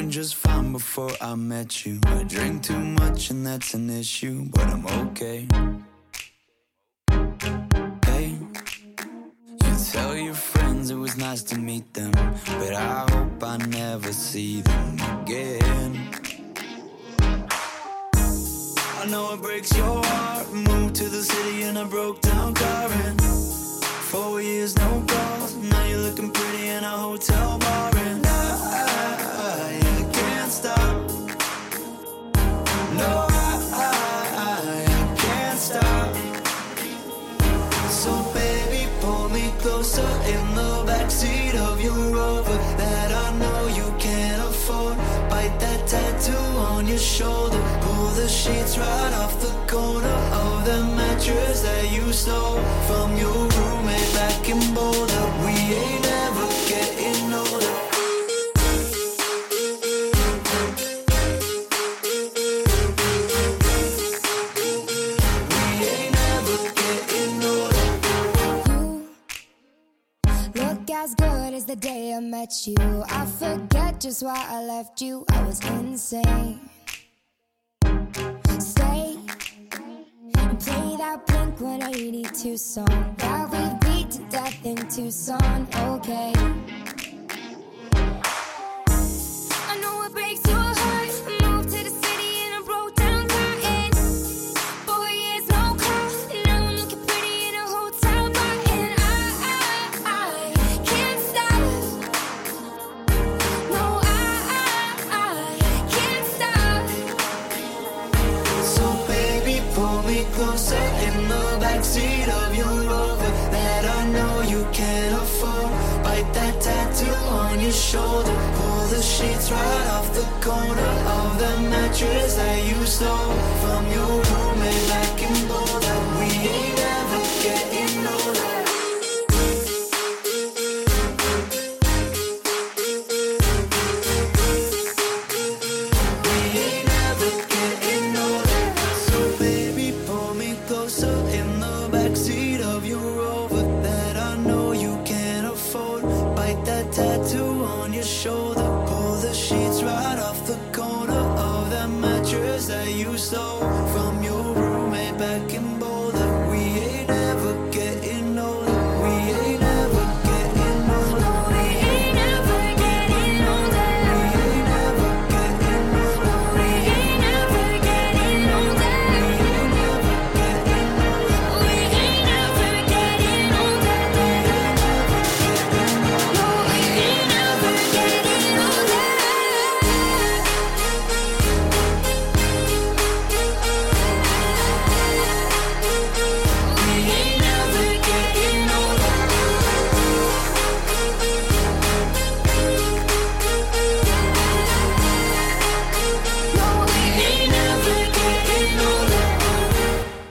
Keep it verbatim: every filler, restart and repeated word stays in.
doing just fine before I met you. I drink too much and that's an issue, but I'm okay. Hey, you tell your friends it was nice to meet them, but I hope I never see them again. I know it breaks your heart. Moved to the city in a broke down car, and four years no calls. Now you're looking pretty in a hotel bar, and I, I, I can't stop. No, I, I, I can't stop. So baby, pull me closer in the backseat of your Rover that I know you can't afford. Bite that tattoo on your shoulder. Pull the sheets right off the corner of the mattress that you stole from your roommate back in Boulder. We ain't ever getting older. We ain't ever getting older. You look as good as the day I met you. I forget just why I left you. I was insane. Stay and play that Blink one eighty-two song that we beat to death in Tucson. Okay, I know it breaks your heart. Moved to the city in a broke down car, and four years no call. Now I'm looking pretty in a hotel bar, and I, I, I can't stop. No, I, I, I can't stop. So baby, pull me closer in the backseat of your Rover that I know you can't afford. Bite that tattoo on your shoulder. Pull the sheets right off the corner of the mattress that you stole from your roommate back in Boulder. We ain't ever getting older. We ain't ever getting older. So baby, pull me closer in the backseat of your Rover